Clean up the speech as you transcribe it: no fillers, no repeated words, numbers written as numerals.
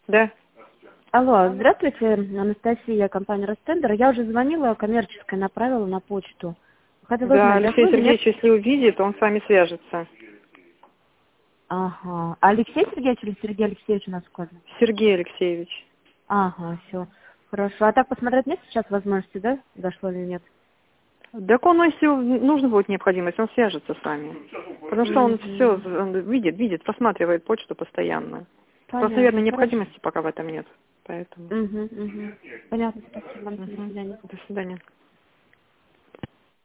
Да. Алло, здравствуйте, Анастасия, компания Ростендер. Я уже звонила, коммерческое направила на почту. Хотела Да, узнать, Алексей дошло или нет? Сергеевич, если увидит, он с вами свяжется. Ага. А Алексей Сергеевич или Сергей Алексеевич у нас указан? Сергей Алексеевич. Ага, все. Хорошо. А так посмотреть нет сейчас возможности, да? Дошло или нет? Так он, если нужна будет необходимость, он свяжется с вами. Потому что он все Угу. видит, просматривает почту постоянно. Просто, наверное, Понятно, хорошо. необходимости пока в этом нет. Поэтому. Угу. Понятно, спасибо. До Мгм. свидания. До свидания.